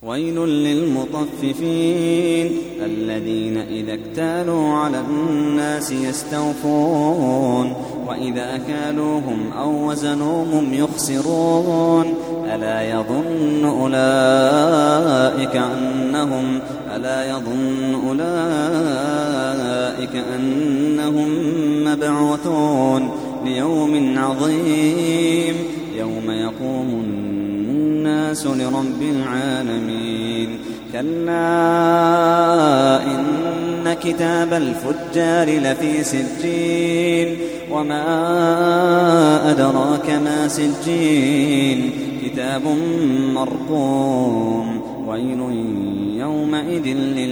ويل للمطففين الذين إذا اكتالوا على الناس يستوفون وإذا كالوهم أو وزنوهم يخسرون ألا يظن أولئك أنهم مبعوثون ليوم عظيم يوم يقوم الناس لرب العالمين كلا إن كتاب الفجار لفي سجين وما أدراك ما سجين كتاب مرقوم ويل يومئذ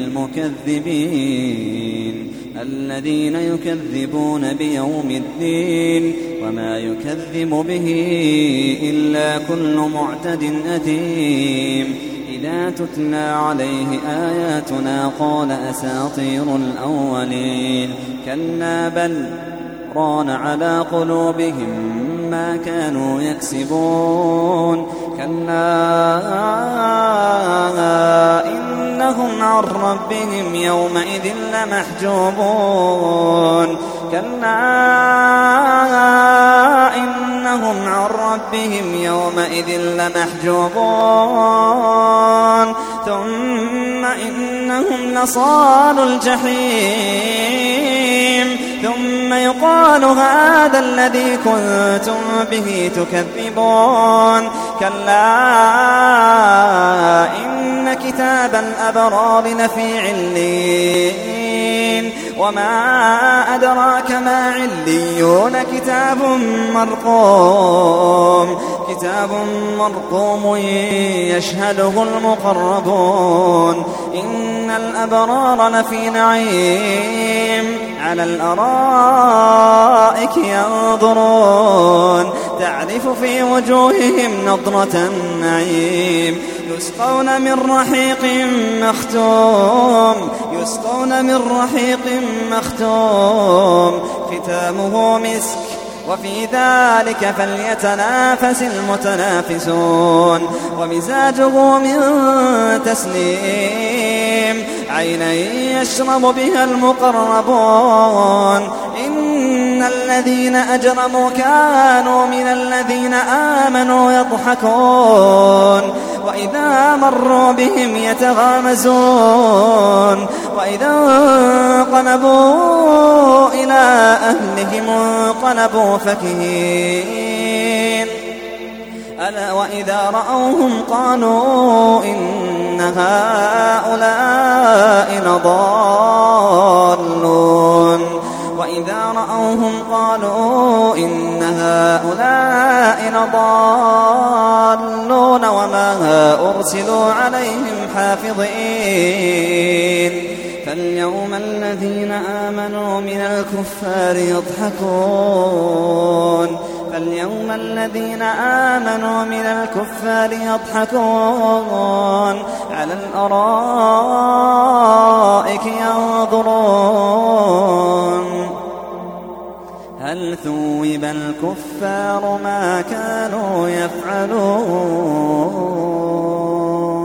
للمكذبين الذين يكذبون بيوم الدين وما يكذب به إلا كل معتد أثيم إذا تتلى عليه آياتنا قال أساطير الأولين كلا بل ران على قلوبهم ما كانوا يكسبون كلا إنهم عن ربهم يومئذ لمحجوبون كلا إنهم عن ربهم يومئذ لمحجوبون ثم إنهم لصال الجحيم ثم يقال هذا الذي كنتم به تكذبون كلا إن كتاب الأبرار لفي عليين وما أدراك ما عليون كتاب مرقوم يشهده المقربون إن الأبرار لفي نعيم على الأرائك ينظرون تعرف في وجوههم نضرة النعيم يسقون من رحيق مختوم ختامه مسك وفي ذلك فليتنافس المتنافسون ومزاجه من تسنيم عينا يشرب بها المقربون إن الذين أجرموا كانوا من الذين آمنوا يضحكون وإذا مروا بهم يتغامزون وإذا انقلبوا إلى أهلهم انقلبوا فكهين ألا وإذا رأوهم قالوا إن هؤلاء لضالون وما أرسلوا عليهم حافظين فاليوم الذين آمنوا من الكفار يضحكون على الأرائك ينظرون هل ثوب الكفار ما كانوا يفعلون